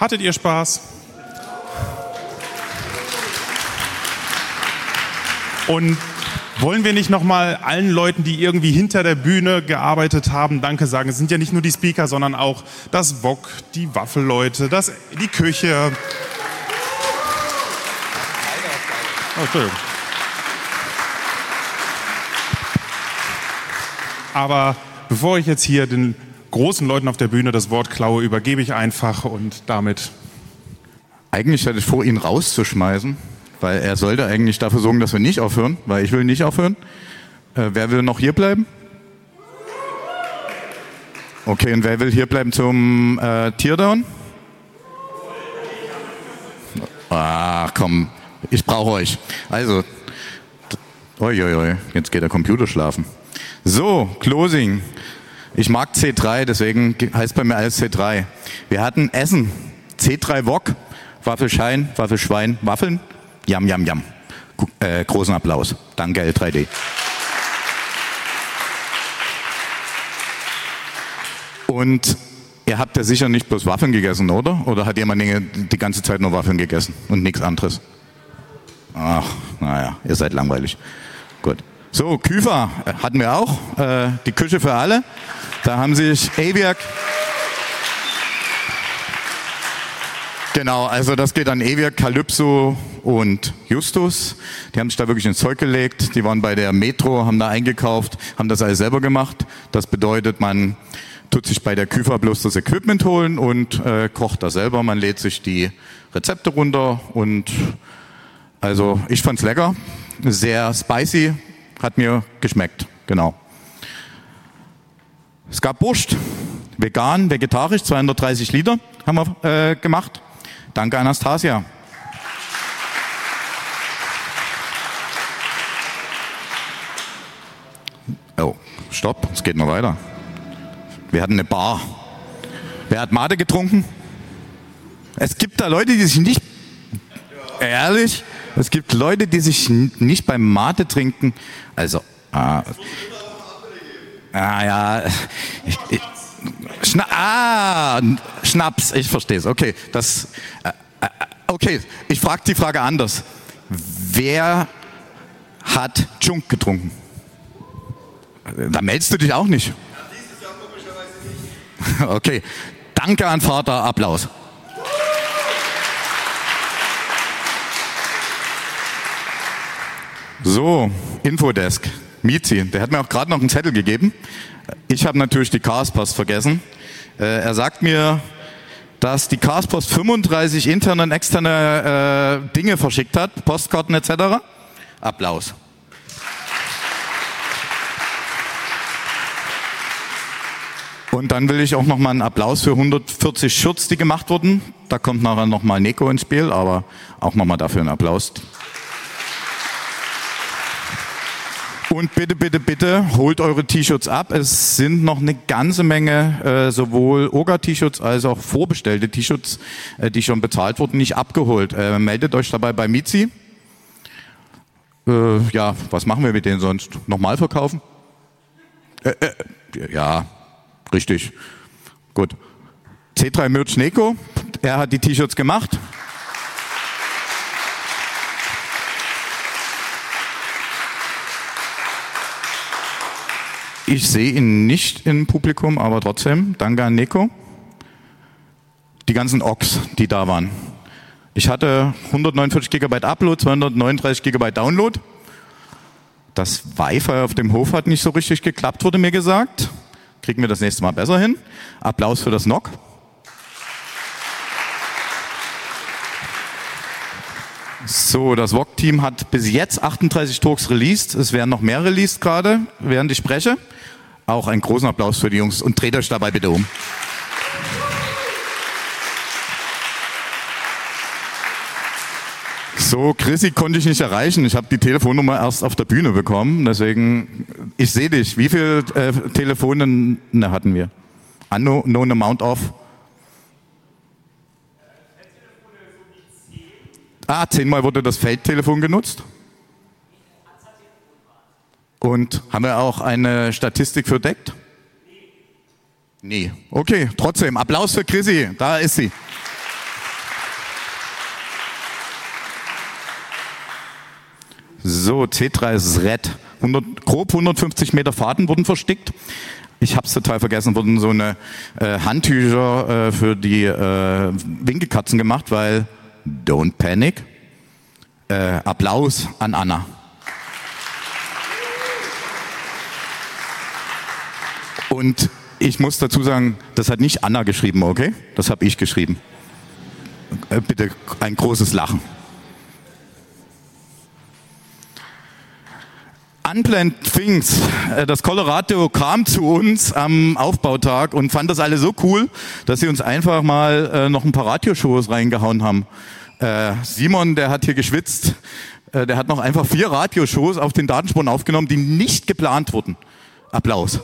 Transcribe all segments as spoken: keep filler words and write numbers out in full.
Hattet ihr Spaß? Und wollen wir nicht nochmal allen Leuten, die irgendwie hinter der Bühne gearbeitet haben, Danke sagen? Es sind ja nicht nur die Speaker, sondern auch das Wok, die Waffelleute, das, die Küche. Oh, Entschuldigung. Aber bevor ich jetzt hier den großen Leuten auf der Bühne das Wort klaue, übergebe ich einfach und damit... Eigentlich hatte ich vor, ihn rauszuschmeißen, weil er sollte eigentlich dafür sorgen, dass wir nicht aufhören, weil ich will nicht aufhören. Äh, wer will noch hier bleiben? Okay, und wer will hier bleiben zum äh, Teardown? Ach komm, ich brauche euch. Also, oi, oi, oi, jetzt geht der Computer schlafen. So, Closing. Ich mag C drei, deswegen heißt bei mir alles C drei. Wir hatten Essen, C drei Wok, Waffelschein, Waffelschwein, Waffeln, Yam, Yam, Yam. Äh, großen Applaus. Danke, L drei D. Und ihr habt ja sicher nicht bloß Waffeln gegessen, oder? Oder hat jemand die ganze Zeit nur Waffeln gegessen und nichts anderes? Ach, naja, ihr seid langweilig. Gut. So, Küfer hatten wir auch, äh, die Küche für alle. Da haben sich Eviak, genau, also das geht an Eviak, Calypso und Justus. Die haben sich da wirklich ins Zeug gelegt. Die waren bei der Metro, haben da eingekauft, haben das alles selber gemacht. Das bedeutet, man tut sich bei der Küfer bloß das Equipment holen und äh, kocht da selber. Man lädt sich die Rezepte runter und also ich fand's lecker, sehr spicy. Hat mir geschmeckt, genau. Es gab Wurst, vegan, vegetarisch, zweihundertdreißig Liter haben wir äh, gemacht. Danke, Anastasia. Oh, stopp, es geht noch weiter. Wir hatten eine Bar. Wer hat Mate getrunken? Es gibt da Leute, die sich nicht... Ehrlich? Es gibt Leute, die sich nicht beim Mate trinken. Also, ah, ah ja, ich, ich, Schna ah, Schnaps, ich verstehe es. Okay, das, äh, okay, ich frage die Frage anders. Wer hat Junk getrunken? Da meldest du dich auch nicht. Okay, danke an Vater, Applaus. So, Infodesk. Mizi, der hat mir auch gerade noch einen Zettel gegeben. Ich habe natürlich die Chaospost vergessen. Äh, er sagt mir, dass die Chaospost fünfunddreißig interne und externe äh, Dinge verschickt hat, Postkarten et cetera. Applaus. Und dann will ich auch noch mal einen Applaus für hundertvierzig Shirts, die gemacht wurden. Da kommt nachher noch mal Neko ins Spiel, aber auch noch mal dafür einen Applaus. Und bitte, bitte, bitte, holt eure T-Shirts ab. Es sind noch eine ganze Menge äh, sowohl O G A-T-Shirts als auch vorbestellte T-Shirts, äh, die schon bezahlt wurden, nicht abgeholt. Äh, meldet euch dabei bei Mizi. Äh, ja, was machen wir mit denen sonst? Nochmal verkaufen? Äh, äh, ja, richtig. Gut. C drei Merch Neko, er hat die T-Shirts gemacht. Ich sehe ihn nicht im Publikum, aber trotzdem, danke an Neko. Die ganzen Ochs, die da waren. Ich hatte hundertneunundvierzig Gigabyte Upload, zweihundertneununddreißig Gigabyte Download. Das Wi-Fi auf dem Hof hat nicht so richtig geklappt, wurde mir gesagt. Kriegen wir das nächste Mal besser hin. Applaus für das N O C. So, das V O G-Team hat bis jetzt achtunddreißig Talks released. Es werden noch mehr released gerade, während ich spreche. Auch einen großen Applaus für die Jungs und dreht euch dabei bitte um. So, Chrissy konnte ich nicht erreichen. Ich habe die Telefonnummer erst auf der Bühne bekommen. Deswegen, ich sehe dich. Wie viele äh, Telefone ne, hatten wir? Unknown amount of? Ah, zehnmal wurde das Feldtelefon genutzt. Und haben wir auch eine Statistik für deckt? Nee. Okay, trotzdem, Applaus für Chrissy, da ist sie. So, C drei ist red. hundert, grob hundertfünfzig Meter Faden wurden verstickt. Ich habe es total vergessen, wurden so eine äh, Handtücher äh, für die äh, Winkelkatzen gemacht, weil don't panic. Äh, Applaus an Anna. Und ich muss dazu sagen, das hat nicht Anna geschrieben, okay? Das habe ich geschrieben. Äh, bitte ein großes Lachen. Unplanned Things. Das Colorado kam zu uns am Aufbautag und fand das alle so cool, dass sie uns einfach mal äh, noch ein paar Radioshows reingehauen haben. Äh, Simon, der hat hier geschwitzt, äh, der hat noch einfach vier Radioshows auf den Datenspuren aufgenommen, die nicht geplant wurden. Applaus.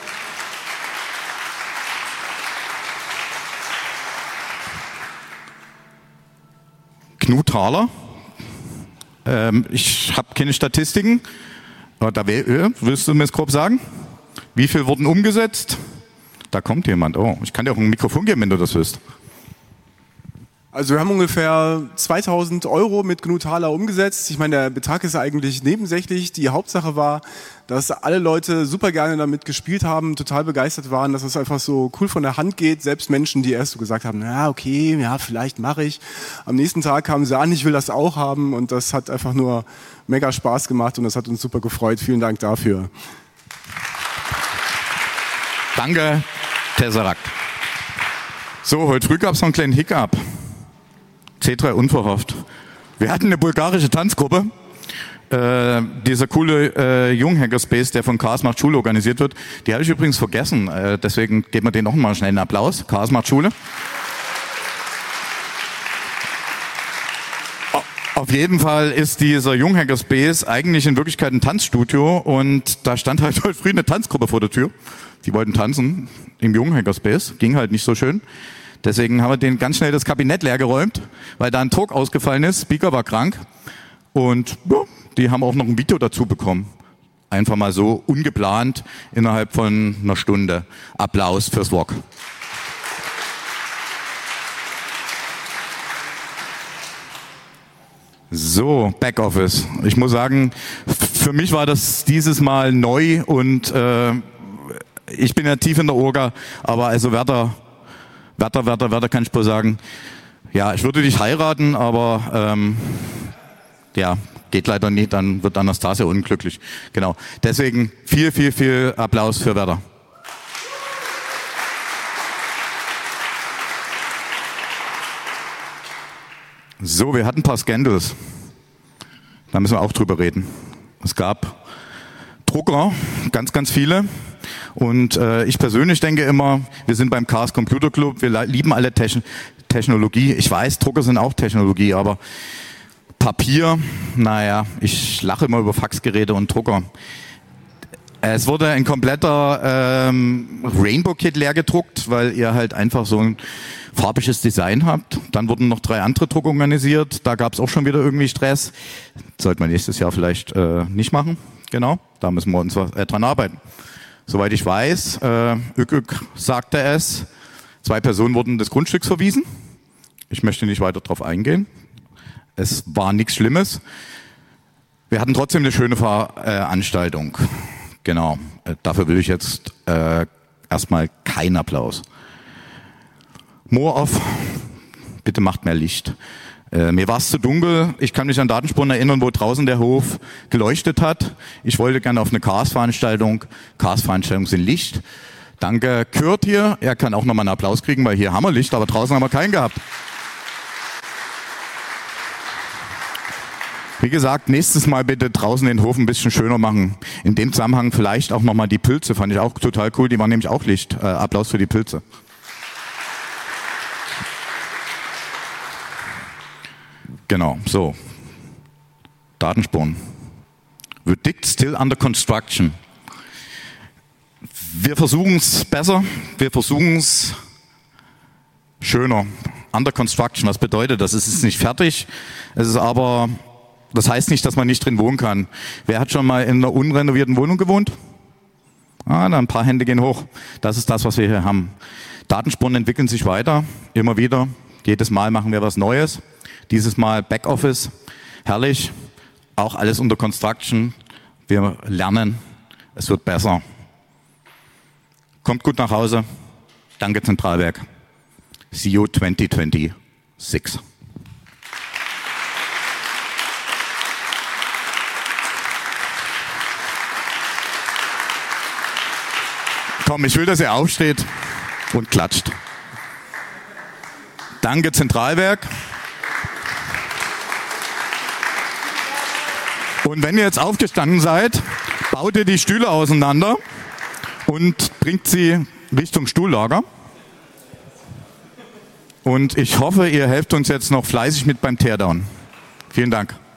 Knut Thaler. Ähm, ich habe keine Statistiken. Da willst du mir es grob sagen? Wie viel wurden umgesetzt? Da kommt jemand. Oh, ich kann dir auch ein Mikrofon geben, wenn du das willst. Also wir haben ungefähr zweitausend Euro mit Knut Thaler umgesetzt. Ich meine, der Betrag ist eigentlich nebensächlich. Die Hauptsache war, dass alle Leute super gerne damit gespielt haben, total begeistert waren, dass es einfach so cool von der Hand geht. Selbst Menschen, die erst so gesagt haben, na okay, ja vielleicht mache ich. Am nächsten Tag kamen sie an, ich will das auch haben. Und das hat einfach nur mega Spaß gemacht und das hat uns super gefreut. Vielen Dank dafür. Danke, Tesseract. So, heute früh gab es noch einen kleinen Hiccup. C drei unverhofft. Wir hatten eine bulgarische Tanzgruppe. Äh, dieser coole äh, Junghackerspace, der von Chaos macht Schule organisiert wird. Die habe ich übrigens vergessen. Äh, deswegen geben wir denen noch mal schnell einen Applaus. Chaos macht Schule. Auf jeden Fall ist dieser Junghackerspace eigentlich in Wirklichkeit ein Tanzstudio und da stand halt heute früh eine Tanzgruppe vor der Tür. Die wollten tanzen im Junghackerspace, ging halt nicht so schön. Deswegen haben wir denen ganz schnell das Kabinett leer geräumt, weil da ein Druck ausgefallen ist, Speaker war krank und ja, die haben auch noch ein Video dazu bekommen. Einfach mal so ungeplant innerhalb von einer Stunde. Applaus fürs W O C. So, Backoffice. Ich muss sagen, für mich war das dieses Mal neu und äh, ich bin ja tief in der Orga, aber also Werther, Werther, Werther, Werther kann ich wohl sagen, ja, ich würde dich heiraten, aber ähm, ja, geht leider nicht, dann wird Anastasia unglücklich. Genau, deswegen viel, viel, viel Applaus für Werther. So, wir hatten ein paar Scandals. Da müssen wir auch drüber reden. Es gab Drucker, ganz, ganz viele. Und äh, ich persönlich denke immer, wir sind beim Chaos Computer Club, wir lieben alle Techn- Technologie. Ich weiß, Drucker sind auch Technologie, aber Papier, naja, ich lache immer über Faxgeräte und Drucker. Es wurde ein kompletter ähm, Rainbow-Kit leer gedruckt, weil ihr halt einfach so ein farbiges Design habt. Dann wurden noch drei andere Drucker organisiert. Da gab es auch schon wieder irgendwie Stress. Das sollte man nächstes Jahr vielleicht äh, nicht machen. Genau, da müssen wir uns äh, dran arbeiten. Soweit ich weiß, äh, Ük Ük sagte es, zwei Personen wurden des Grundstücks verwiesen. Ich möchte nicht weiter darauf eingehen. Es war nichts Schlimmes. Wir hatten trotzdem eine schöne Veranstaltung. Genau, äh, dafür will ich jetzt äh, erstmal keinen Applaus. More off, bitte macht mehr Licht. Äh, mir war es zu dunkel, ich kann mich an Datenspuren erinnern, wo draußen der Hof geleuchtet hat. Ich wollte gerne auf eine Chaos-Veranstaltung. Chaos-Veranstaltungen sind Licht. Danke Kurt hier, er kann auch nochmal einen Applaus kriegen, weil hier haben wir Licht, aber draußen haben wir keinen gehabt. Wie gesagt, nächstes Mal bitte draußen den Hof ein bisschen schöner machen. In dem Zusammenhang vielleicht auch nochmal die Pilze, fand ich auch total cool, die waren nämlich auch Licht. Äh, Applaus für die Pilze. Genau, so. Datenspuren. Verdict still under construction. Wir versuchen es besser, wir versuchen es schöner. Under construction, was bedeutet das? Es ist nicht fertig, es ist aber, das heißt nicht, dass man nicht drin wohnen kann. Wer hat schon mal in einer unrenovierten Wohnung gewohnt? Ah, da ein paar Hände gehen hoch. Das ist das, was wir hier haben. Datenspuren entwickeln sich weiter, immer wieder. Jedes Mal machen wir was Neues. Dieses Mal Backoffice, herrlich. auch alles unter Construction. Wir lernen, es wird besser. Kommt gut nach Hause. Danke Zentralwerk. See you twenty twenty-six. Komm, ich will, dass ihr aufsteht und klatscht. Danke Zentralwerk. Und wenn ihr jetzt aufgestanden seid, baut ihr die Stühle auseinander und bringt sie Richtung Stuhllager. Und ich hoffe, ihr helft uns jetzt noch fleißig mit beim Teardown. Vielen Dank.